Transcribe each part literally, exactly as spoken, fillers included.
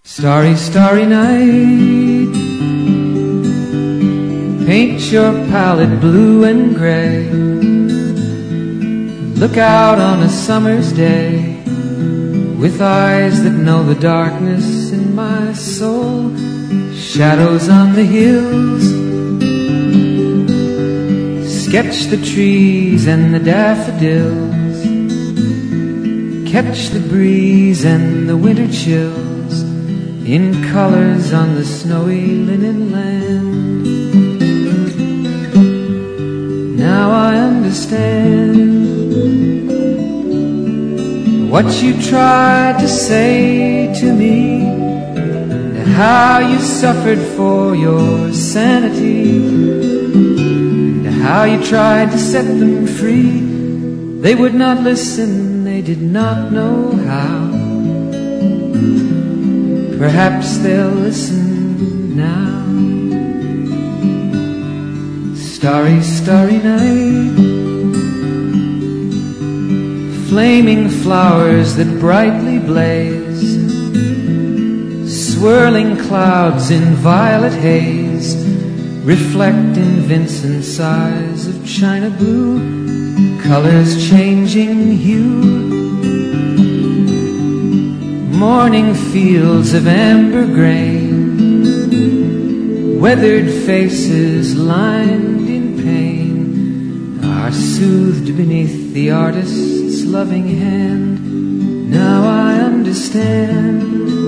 Starry, starry night, paint your palette blue and gray. Look out on a summer's day with eyes that know the darkness in my soul. Shadows on the hills, sketch the trees and the daffodils, catch the breeze and the winter chills in colors on the snowy linen land. Now I understand what you tried to say to me, and how you suffered for your sanity, and how you tried to set them free. They would not listen, they did not know how. Perhaps they'll listen now. Starry, starry night, flaming flowers that brightly blaze, swirling clouds in violet haze, reflect in Vincent's eyes of china blue, colors changing hue. Morning fields of amber grain, weathered faces lined in pain, are soothed beneath the artist's loving hand. Now I understand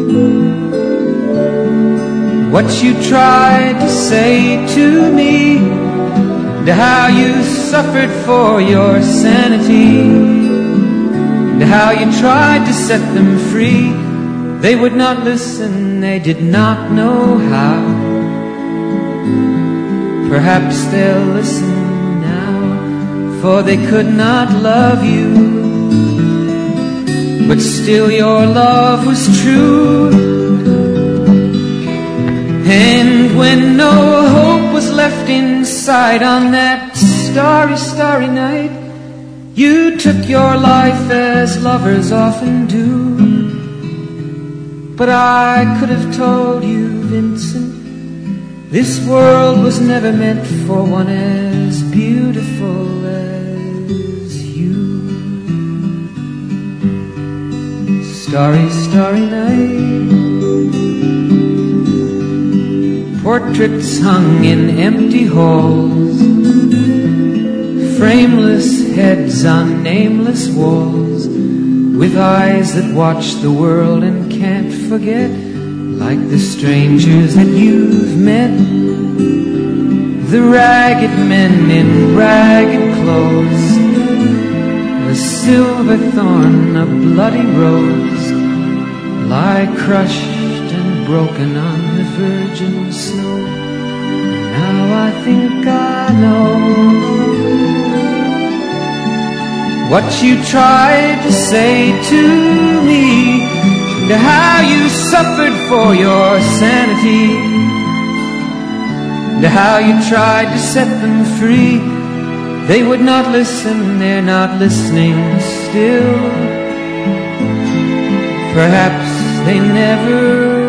what you tried to say to me, and how you suffered for your sanity, and how you tried to set them free. They would not listen, they did not know how. Perhaps they'll listen now, for they could not love you, but still your love was true. And when no hope was left inside on that starry, starry night, you took your life as lovers often do. But I could have told you, Vincent, this world was never meant for one as beautiful as you. Starry, starry night, portraits hung in empty halls, frameless heads on nameless walls, with eyes that watch the world and can't forget, like the strangers that you've met, the ragged men in ragged clothes, the silver thorn, a bloody rose, lie crushed and broken on the virgin snow. Now I think I know what you tried to say to me, and how you suffered for your sanity, and how you tried to set them free. They would not listen, they're not listening still. Perhaps they never